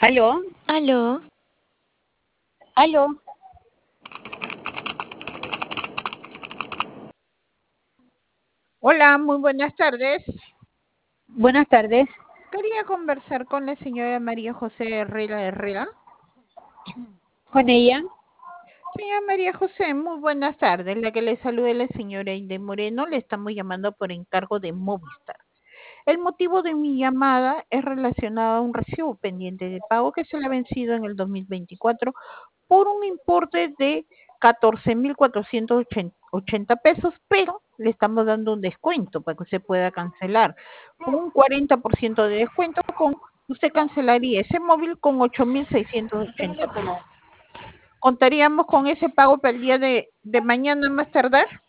Aló, Aló, aló. Hola, muy buenas tardes. Buenas tardes. Quería conversar con la señora María José Herrera. ¿Con ella? Señora María José, muy buenas tardes. La que le saluda es la señora Inde Moreno. Le estamos llamando por encargo de Movistar. El motivo de mi llamada es relacionado a un recibo pendiente de pago que se le ha vencido en el 2024 por un importe de 14.480 pesos, pero le estamos dando un descuento para que usted pueda cancelar. Con un 40% de descuento, usted cancelaría ese móvil con 8.680 pesos. ¿Contaríamos con ese pago para el día de mañana más tardar?